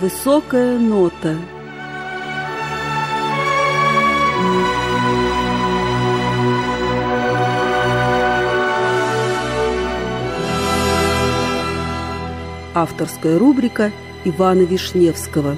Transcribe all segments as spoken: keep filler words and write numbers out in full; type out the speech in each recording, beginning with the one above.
Высокая нота. Авторская рубрика Ивана Вишневского.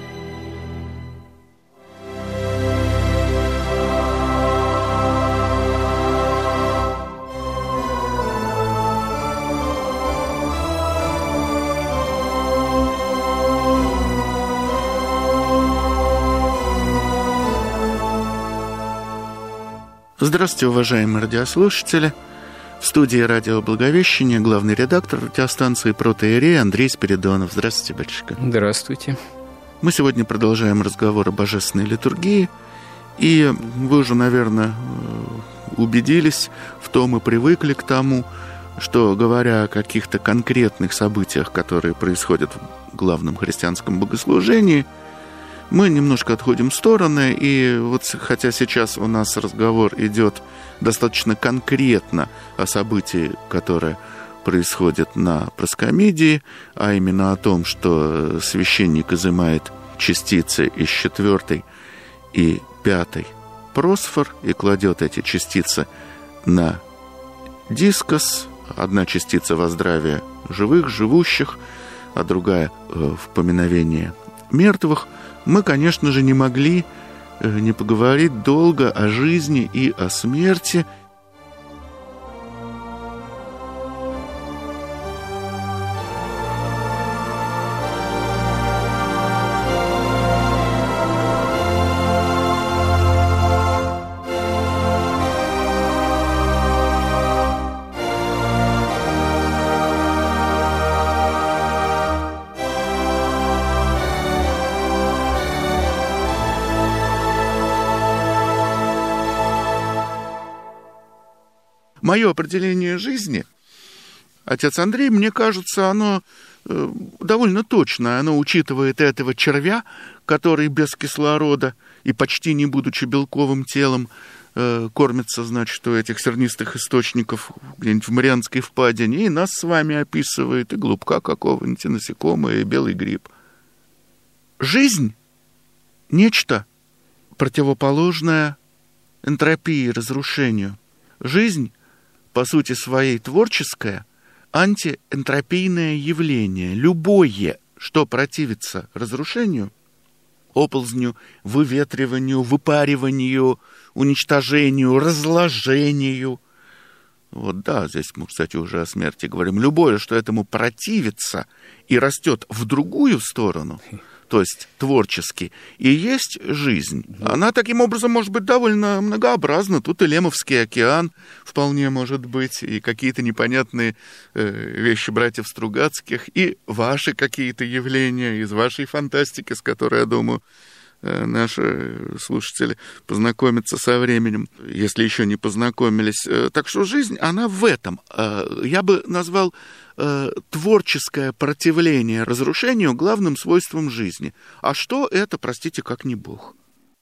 Здравствуйте, уважаемые радиослушатели. В студии радио Благовещение главный редактор радиостанции «Протоиерей» Андрей Спиридонов. Здравствуйте, батюшка. Здравствуйте. Мы сегодня продолжаем разговор о божественной литургии. И вы уже, наверное, убедились в том и привыкли к тому, что, говоря о каких-то конкретных событиях, которые происходят в главном христианском богослужении, мы немножко отходим в стороны, и вот хотя сейчас у нас разговор идет достаточно конкретно о событии, которое происходит на проскомидии, а именно о том, что священник изымает частицы из четвертой и пятой просфор и кладет эти частицы на дискос. Одна частица во здравие живых, живущих, а другая в поминовение мертвых. Мы, конечно же, не могли не поговорить долго о жизни и о смерти. Мое определение жизни, отец Андрей, мне кажется, оно э, довольно точное. Оно учитывает этого червя, который без кислорода и почти не будучи белковым телом э, кормится, значит, у этих сернистых источников где-нибудь в Марианской впадине, и нас с вами описывает, и голубка какого-нибудь, и насекомое, и белый гриб. Жизнь — нечто противоположное энтропии, разрушению. Жизнь — по сути своей творческое, антиэнтропийное явление. Любое, что противится разрушению, оползню, выветриванию, выпариванию, уничтожению, разложению. Вот да, здесь мы, кстати, уже о смерти говорим. Любое, что этому противится и растет в другую сторону, то есть творчески, и есть жизнь. Она таким образом может быть довольно многообразна. Тут и Лемовский океан вполне может быть, и какие-то непонятные э, вещи братьев Стругацких, и ваши какие-то явления из вашей фантастики, с которой, я думаю, э, наши слушатели познакомятся со временем, если еще не познакомились. Э, так что жизнь, она в этом. Э, я бы назвал творческое противление разрушению главным свойством жизни. А что это, простите, как не Бог?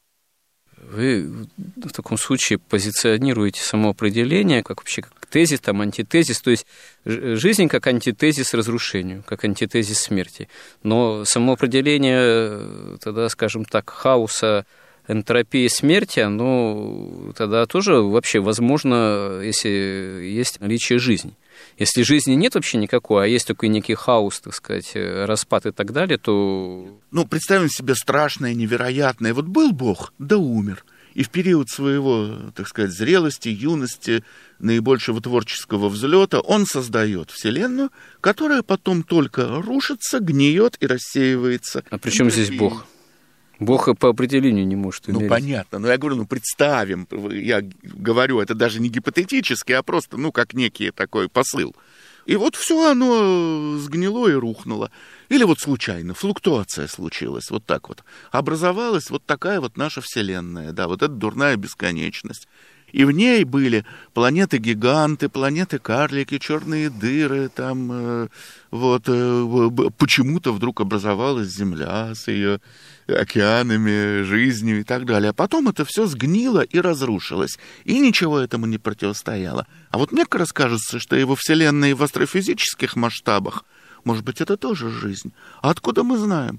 Вы в таком случае позиционируете самоопределение как вообще как тезис, там, антитезис, то есть жизнь как антитезис разрушению, как антитезис смерти. Но самоопределение, тогда, скажем так, хаоса, энтропии смерти, оно тогда тоже вообще возможно, если есть наличие жизни. Если жизни нет вообще никакой, а есть только некий хаос, так сказать, распад и так далее, то... Ну, представим себе страшное, невероятное. Вот был Бог, да умер. И в период своего, так сказать, зрелости, юности, наибольшего творческого взлета он создает Вселенную, которая потом только рушится, гниет и рассеивается. А при чем здесь Бог? Бог по определению не может умереть. Ну, понятно. Но я говорю, ну, представим, я говорю, это даже не гипотетически, а просто, ну, как некий такой посыл. И вот все оно сгнило и рухнуло. Или вот случайно, флуктуация случилась, вот так вот. Образовалась вот такая вот наша Вселенная, да, вот эта дурная бесконечность. И в ней были планеты-гиганты, планеты-карлики, черные дыры, там, э, вот, э, почему-то вдруг образовалась Земля с ее океанами, жизнью и так далее. А потом это все сгнило и разрушилось, и ничего этому не противостояло. А вот мне как раз кажется, что его Вселенная в астрофизических масштабах, может быть, это тоже жизнь. А откуда мы знаем?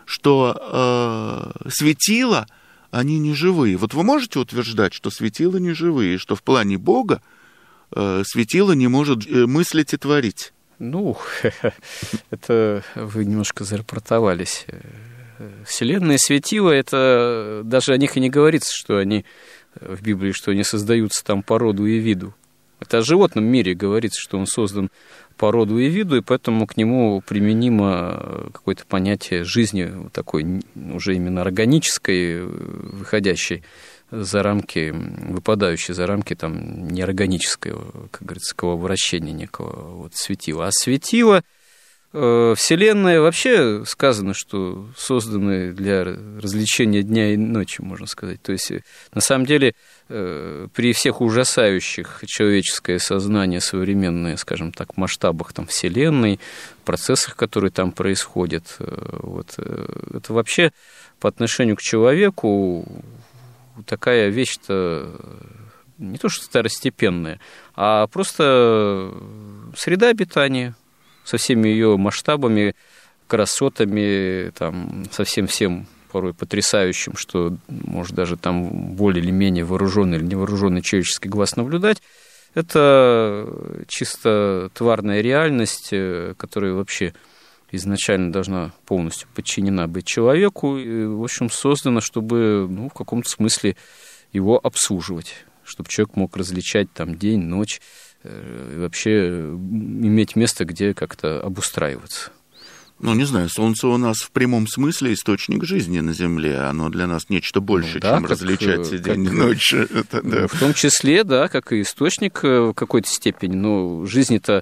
что э, светила, они не живые. Вот вы можете утверждать, что светила не живые, что в плане Бога э, светило не может мыслить и творить? Ну, это вы немножко зарапортовались. Вселенная светила, это даже о них и не говорится, что они в Библии, что они создаются там по роду и виду. Это о животном мире говорится, что он создан по роду и виду, и поэтому к нему применимо какое-то понятие жизни, такой уже именно органической, выходящей за рамки, выпадающей за рамки там неорганического, как говорится, вращения некого вот, светила. А светило, э, Вселенная вообще сказано, что созданы для развлечения дня и ночи, можно сказать. То есть, на самом деле, э, при всех ужасающих человеческое сознание современное, скажем так, масштабах там, Вселенной, процессах, которые там происходят, э, вот, э, это вообще по отношению к человеку такая вещь-то не то что второстепенная, а просто среда обитания со всеми ее масштабами, красотами, там, со всем всем порой потрясающим, что может даже там более или менее вооруженный или невооруженный человеческий глаз наблюдать. Это чисто тварная реальность, которая вообще изначально должна полностью подчинена быть человеку, и, в общем, создана, чтобы, ну, в каком-то смысле его обслуживать, чтобы человек мог различать там день, ночь, и вообще иметь место, где как-то обустраиваться. Ну, не знаю, Солнце у нас в прямом смысле источник жизни на Земле, оно для нас нечто большее, ну, да, чем как, различать как, день и ночь. Это, да. В том числе, да, как и источник в какой-то степени, но жизнь-то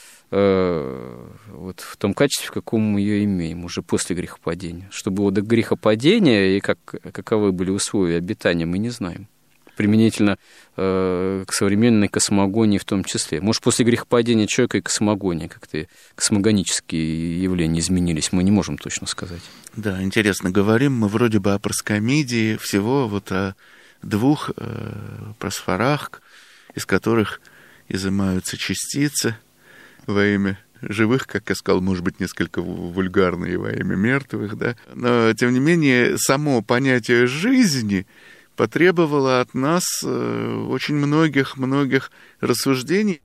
вот в том качестве, в каком мы ее имеем уже после грехопадения. Что было до грехопадения и как, каковы были условия обитания, мы не знаем. Применительно э, к современной космогонии в том числе. Может, после грехопадения человека и космогония как-то космогонические явления изменились, мы не можем точно сказать. Да, интересно, говорим мы вроде бы о проскомидии, всего вот о двух э, просфорах, из которых изымаются частицы во имя живых, как я сказал, может быть, несколько вульгарные во имя мертвых, да. Но, тем не менее, само понятие жизни потребовало от нас очень многих-многих рассуждений.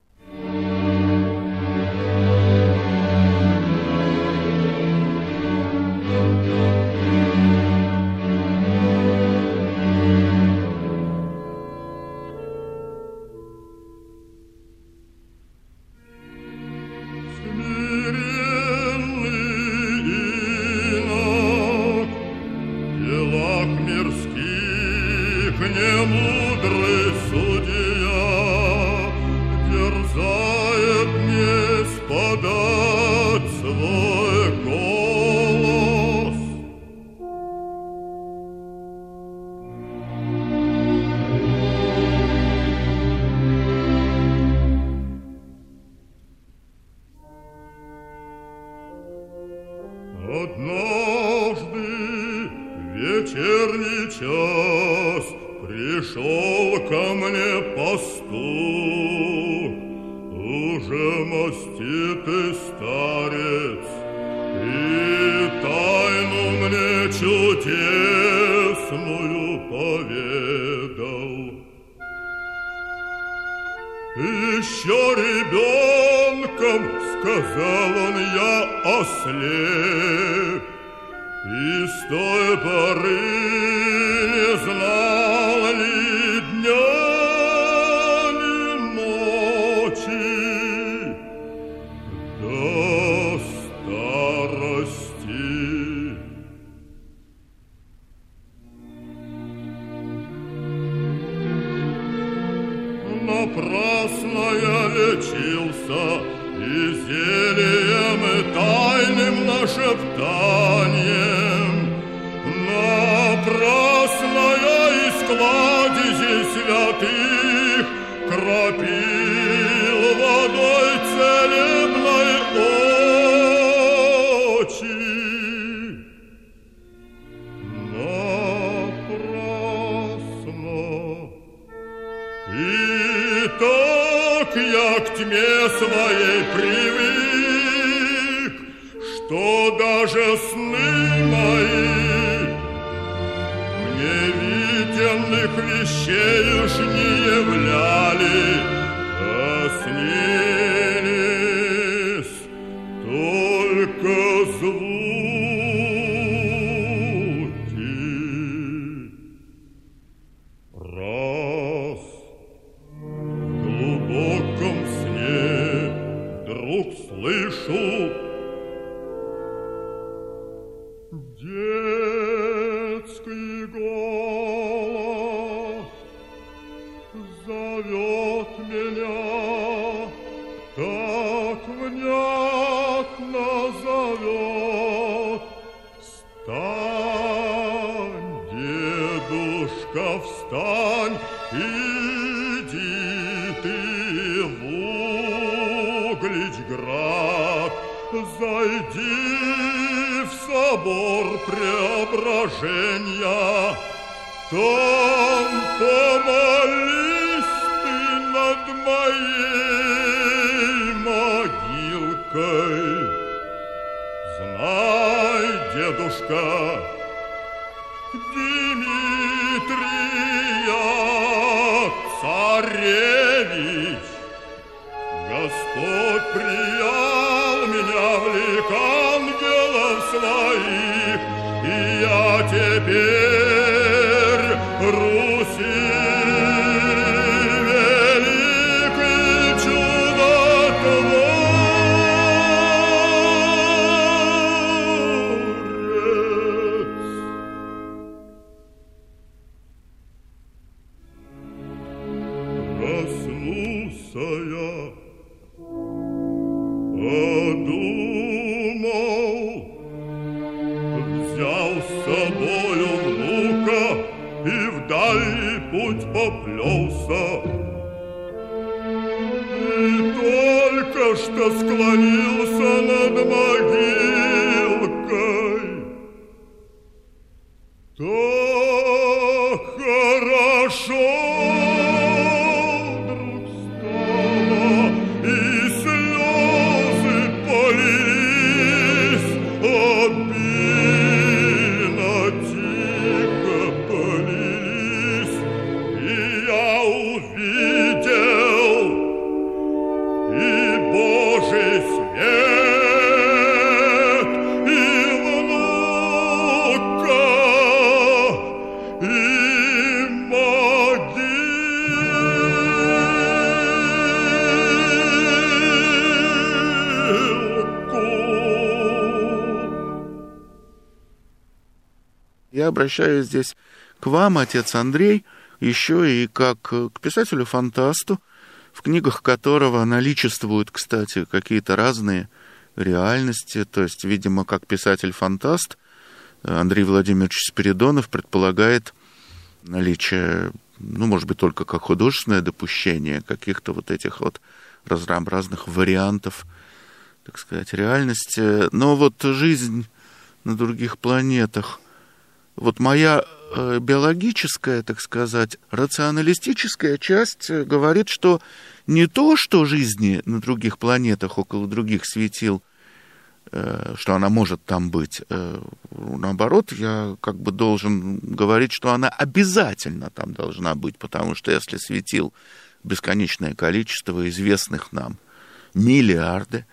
Вечерний час пришел ко мне пастух, уже мастит и старец, и тайну мне чудесную поведал. Еще ребенком, сказал он, я ослеп, и с той поры не знал ни дня, ни ночи до старости. Напрасно я лечился и зельем и тайным нашептанием. Напрасно я из кладезей святых кропил водой целебной очи. Напрасно. И так я к тьме своей привык, что даже сны мои тайных вещей уж не являли, а снились только звуки. Раз в глубоком сне вдруг слышу детский голос зовет меня, так внятно зовет. Встань, дедушка, встань, иди ты в Угличград, зайди в собор Преображения, там помолись ты над моей могилкой. Знай, дедушка, Дмитрия царевич, Господь приял меня в лик ангелов своих, и я теперь Руси великий чудотворец. Проснулся я, подумал, взял с собою внука и в дальний путь поплелся. И только что склонился над могилкой, так хорошо вдруг стало, и слезы полились, обильно, тихо полились, и я увидел и Божий свет, и внука, и Я обращаюсь здесь к вам, отец Андрей, еще и как к писателю-фантасту, в книгах которого наличествуют, кстати, какие-то разные реальности. То есть, видимо, как писатель-фантаст Андрей Владимирович Спиридонов предполагает наличие, ну, может быть, только как художественное допущение каких-то вот этих вот разнообразных вариантов, так сказать, реальности. Но вот жизнь на других планетах, вот моя э, биологическая, так сказать, рационалистическая часть говорит, что не то, что жизни на других планетах, около других светил, э, что она может там быть. Э, наоборот, я как бы должен говорить, что она обязательно там должна быть, потому что если светил бесконечное количество, известных нам миллиарды,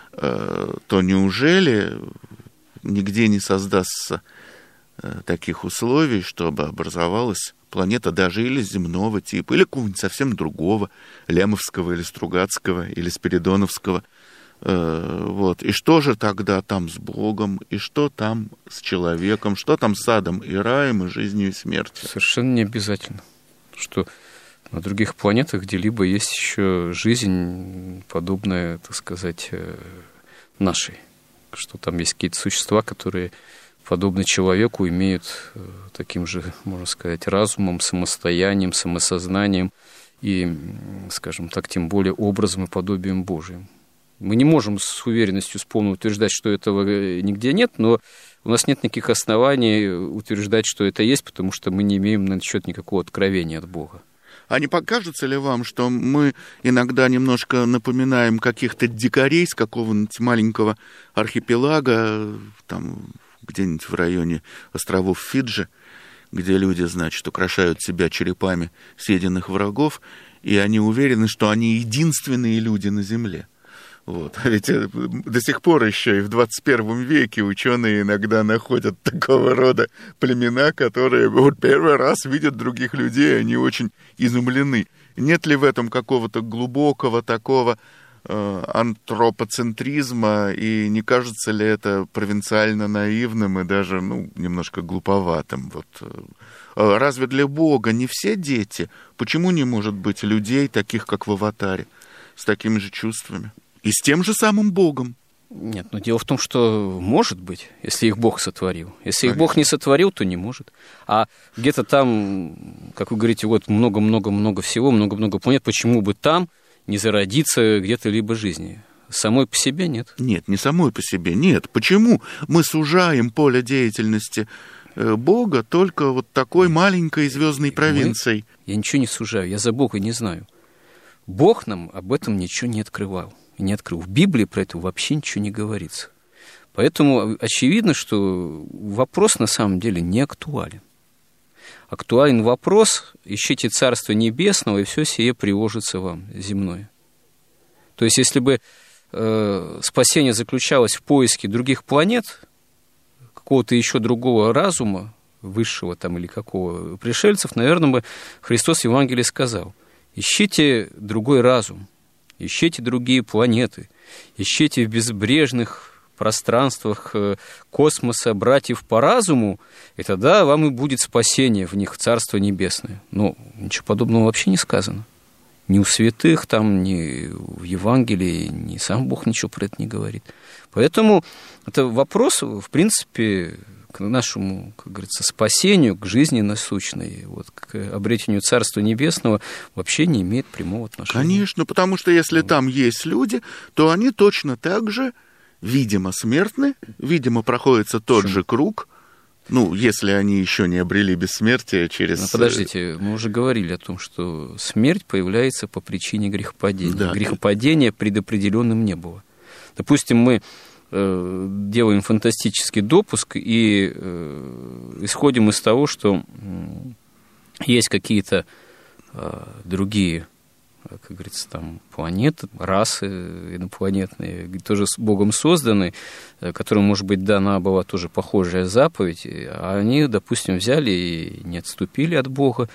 э, то неужели нигде не создастся таких условий, чтобы образовалась планета даже или земного типа, или какого-нибудь совсем другого, Лемовского или Стругацкого, или Спиридоновского. Вот. И что же тогда там с Богом, и что там с человеком, что там с адом и раем, и жизнью и смертью? Совершенно не обязательно, что на других планетах где-либо есть еще жизнь, подобная, так сказать, нашей, что там есть какие-то существа, которые подобно человеку, имеют таким же, можно сказать, разумом, самостоянием, самосознанием и, скажем так, тем более образом и подобием Божиим. Мы не можем с уверенностью с полной утверждать, что этого нигде нет, но у нас нет никаких оснований утверждать, что это есть, потому что мы не имеем на этот счет никакого откровения от Бога. А не покажется ли вам, что мы иногда немножко напоминаем каких-то дикарей с какого-нибудь маленького архипелага, там, где-нибудь в районе островов Фиджи, где люди, значит, украшают себя черепами съеденных врагов, и они уверены, что они единственные люди на Земле. Вот. А ведь до сих пор еще и в двадцать первом веке ученые иногда находят такого рода племена, которые вот первый раз видят других людей, они очень изумлены. Нет ли в этом какого-то глубокого такого э, антропоцентризма, и не кажется ли это провинциально наивным и даже ну, немножко глуповатым? Вот. Разве для Бога не все дети? Почему не может быть людей, таких как в «Аватаре», с такими же чувствами? И с тем же самым Богом. Нет, но дело в том, что может быть, если их Бог сотворил. Если их Бог не сотворил, то не может. А где-то там, как вы говорите, вот много-много-много всего, много-много планет, почему бы там не зародиться где-то либо жизни? Самой по себе нет. Нет, не самой по себе, нет. Почему мы сужаем поле деятельности Бога только вот такой маленькой звездной провинцией? Мы? Я ничего не сужаю, я за Бога не знаю. Бог нам об этом ничего не открывал. Не открыл. В Библии про это вообще ничего не говорится. Поэтому очевидно, что вопрос на самом деле не актуален. Актуален вопрос: ищите Царство Небесного, и все сие приложится вам, земное. То есть, если бы э, спасение заключалось в поиске других планет, какого-то еще другого разума, высшего там или какого, пришельцев, наверное, бы Христос в Евангелии сказал: ищите другой разум, ищите другие планеты, ищите в безбрежных пространствах космоса братьев по разуму, и тогда вам и будет спасение в них, в Царство Небесное. Но ничего подобного вообще не сказано. Ни у святых, там, ни в Евангелии, ни сам Бог ничего про это не говорит. Поэтому это вопрос, в принципе, к нашему, как говорится, спасению, к жизни насущной, вот, к обретению Царства Небесного вообще не имеет прямого отношения. Конечно, потому что если там есть люди, то они точно так же, видимо, смертны, видимо, проходится тот Почему? же круг, ну, если они еще не обрели бессмертие через... Но подождите, мы уже говорили о том, что смерть появляется по причине грехопадения. Да. Грехопадения предопределенным не было. Допустим, мы делаем фантастический допуск и э, исходим из того, что есть какие-то э, другие, как говорится, там планеты, расы инопланетные, тоже с Богом созданы, которым, может быть, дана была тоже похожая заповедь, а они, допустим, взяли и не отступили от Бога,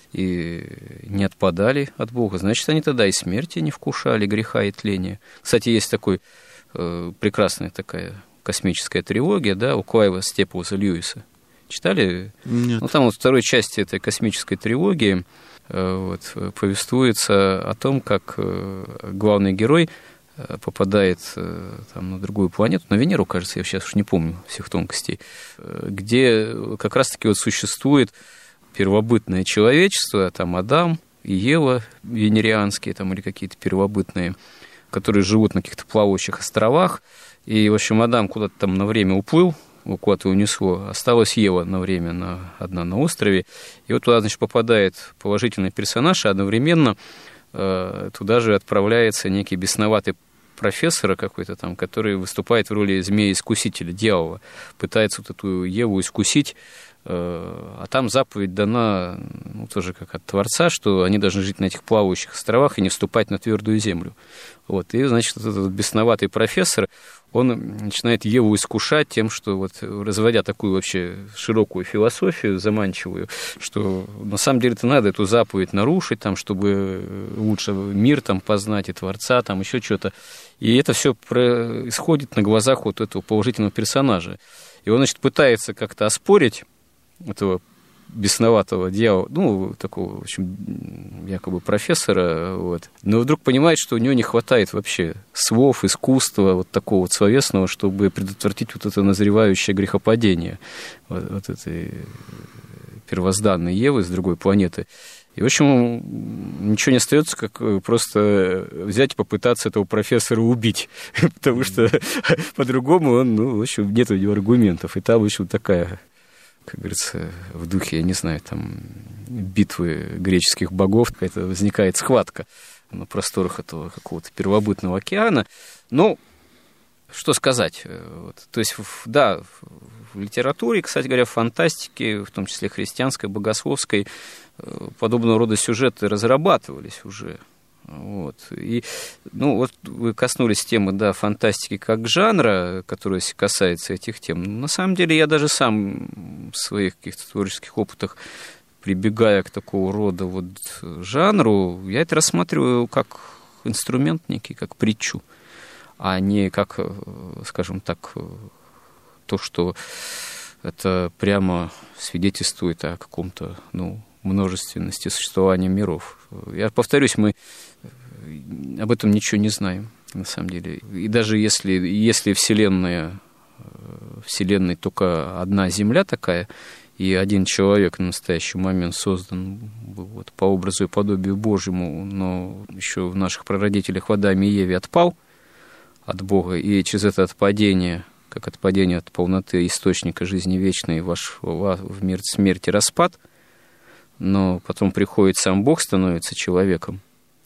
и не отпадали от Бога, значит, они тогда и смерти не вкушали, греха и тления. Кстати, есть такой прекрасная такая космическая трилогия, да, у Клайва Степлза Льюиса. Читали? Нет. Ну, там вот в второй части этой космической трилогии вот, повествуется о том, как главный герой попадает там, на другую планету, на Венеру, кажется, я сейчас уж не помню всех тонкостей, где как раз-таки вот существует первобытное человечество, там Адам и Ева венерианские, там, или какие-то первобытные, которые живут на каких-то плавающих островах, и, в общем, Адам куда-то там на время уплыл, его куда-то унесло, осталась Ева на время на, одна на острове, и вот туда, значит, попадает положительный персонаж, а одновременно э, туда же отправляется некий бесноватый профессор какой-то там, который выступает в роли змея-искусителя, дьявола, пытается вот эту Еву искусить, а там заповедь дана, ну, тоже как от Творца, что они должны жить на этих плавающих островах и не вступать на твердую землю. Вот. И, значит, этот бесноватый профессор, он начинает Еву искушать тем, что, вот, разводя такую вообще широкую философию заманчивую, что на самом деле-то надо эту заповедь нарушить, там, чтобы лучше мир там, познать и Творца, там, еще что-то. И это все происходит на глазах вот этого положительного персонажа. И он, значит, пытается как-то оспорить этого бесноватого дьявола, ну, такого, в общем, якобы профессора, вот. Но вдруг понимает, что у него не хватает вообще слов, искусства, вот такого вот словесного, чтобы предотвратить вот это назревающее грехопадение вот, вот этой первозданной Евы с другой планеты. И, в общем, ничего не остается, как просто взять и попытаться этого профессора убить, потому что по-другому он, ну, в общем, нет у него аргументов. И там, в общем, такая, как говорится, в духе, я не знаю, там, битвы греческих богов, какая-то возникает схватка на просторах этого какого-то первобытного океана. Но Что сказать? Вот. То есть, да, в литературе, кстати говоря, в фантастике, в том числе христианской, богословской, подобного рода сюжеты разрабатывались уже. Вот. И, ну, вот вы коснулись темы, да, фантастики как жанра, которая касается этих тем. На самом деле, я даже сам в своих каких-то творческих опытах, прибегая к такого рода вот жанру, я это рассматриваю как инструмент некий, как притчу, а не как, скажем так, то, что это прямо свидетельствует о каком-то, ну, множественности существования миров. Я повторюсь, мы об этом ничего не знаем, на самом деле. И даже если, если Вселенная, Вселенной только одна Земля такая, и один человек на настоящий момент создан вот, по образу и подобию Божьему, но еще в наших прародителях в Адаме и Еве отпал от Бога, и через это отпадение, как отпадение от полноты источника жизни вечной, вошел в мир смерти распад, но потом приходит сам Бог, становится человеком,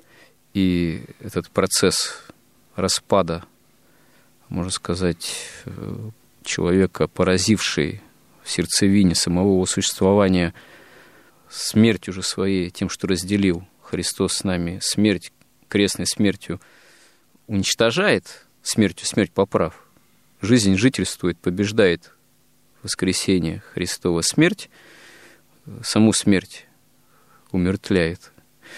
и этот процесс распада, можно сказать, человека, поразивший в сердцевине самого существования смерть уже своей, тем, что разделил Христос с нами, смерть, крестной смертью, уничтожает, смертью смерть поправ, жизнь жительствует, побеждает воскресение Христова, смерть, саму смерть умертвляет,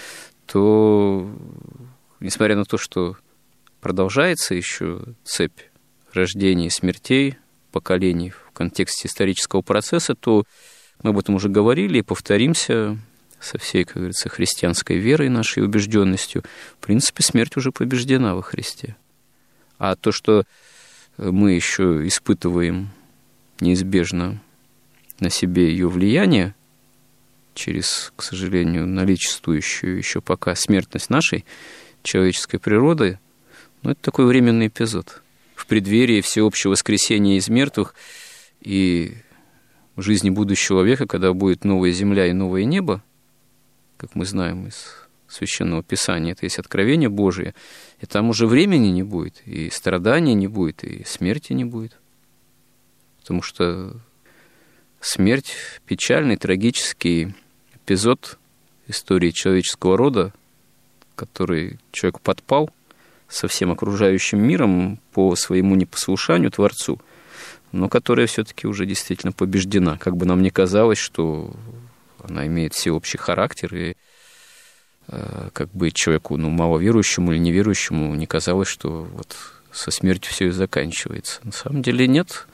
то, несмотря на то, что продолжается еще цепь рождений и смертей, поколений в контексте исторического процесса, то мы об этом уже говорили и повторимся со всей, как говорится, христианской верой, нашей убежденностью. В принципе, смерть уже побеждена во Христе. А то, что мы еще испытываем неизбежно на себе ее влияние, через, к сожалению, наличествующую еще пока смертность нашей человеческой природы, ну, это такой временный эпизод. В преддверии всеобщего воскресения из мертвых и в жизни будущего века, когда будет новая земля и новое небо, как мы знаем из Священного Писания, это есть откровение Божие, и там уже времени не будет, и страдания не будет, и смерти не будет. Потому что смерть — печальный, трагический эпизод истории человеческого рода, в который человек подпал со всем окружающим миром по своему непослушанию Творцу, но которая все-таки уже действительно побеждена. Как бы нам ни казалось, что она имеет всеобщий характер, и э, как бы человеку, ну, маловерующему или неверующему не казалось, что вот со смертью все и заканчивается. На самом деле нет.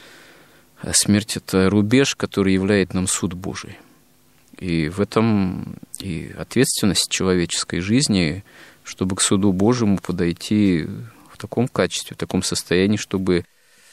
А смерть — это рубеж, который являет нам суд Божий. И в этом и ответственность человеческой жизни, чтобы к суду Божьему подойти в таком качестве, в таком состоянии, чтобы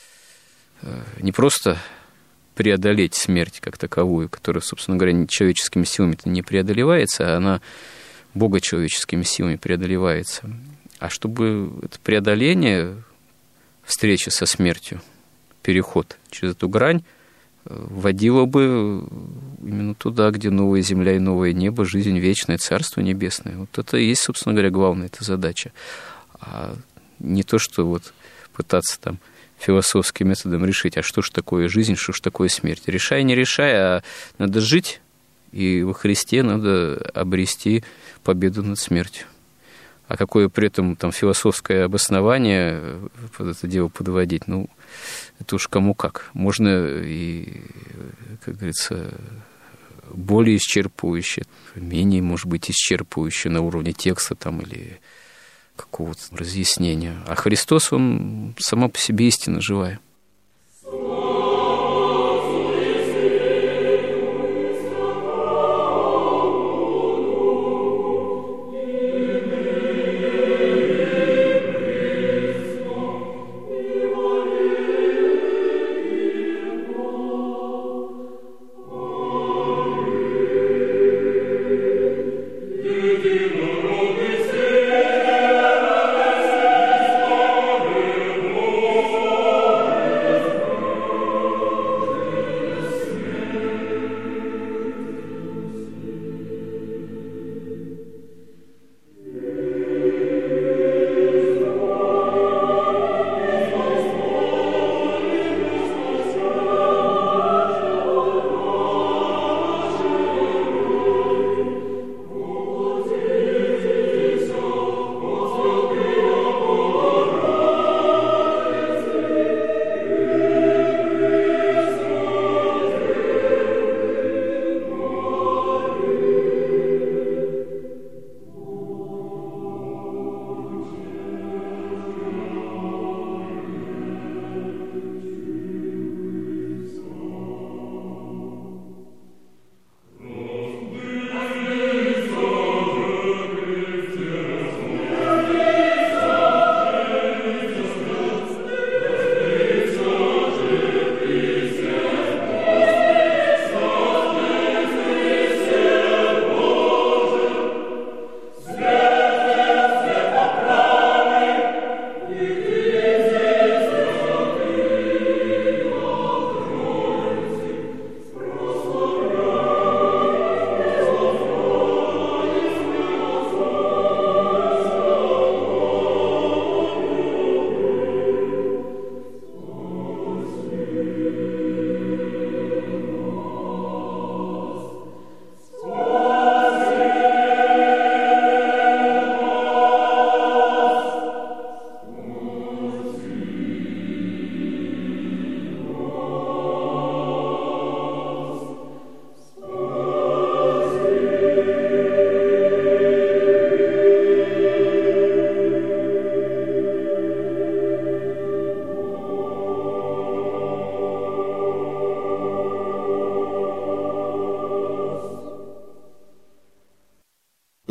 не просто преодолеть смерть как таковую, которая, собственно говоря, человеческими силами-то не преодолевается, а она богочеловеческими силами преодолевается, а чтобы это преодоление, встреча со смертью, переход через эту грань вводило бы именно туда, где новая земля и новое небо, жизнь вечная, Царство Небесное. Вот это и есть, собственно говоря, главная эта задача. А не то, что вот пытаться там философским методом решить, а что ж такое жизнь, что ж такое смерть. Решай, не решай, а надо жить, и во Христе надо обрести победу над смертью. А какое при этом там философское обоснование под это дело подводить, ну, это уж кому как. Можно и, как говорится, более исчерпывающе, менее, может быть, исчерпывающе на уровне текста там или какого-то разъяснения. А Христос, Он сама по себе истина живая. Amen.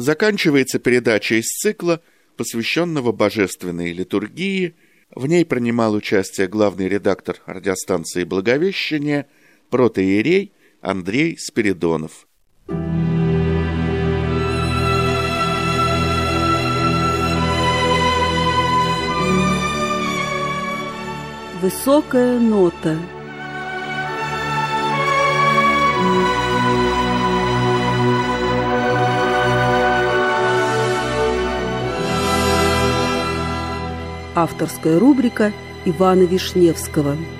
Заканчивается передача из цикла, посвященного божественной литургии. В ней принимал участие главный редактор радиостанции «Благовещение», протоиерей Андрей Спиридонов. Высокая нота. Авторская рубрика Ивана Вишневского.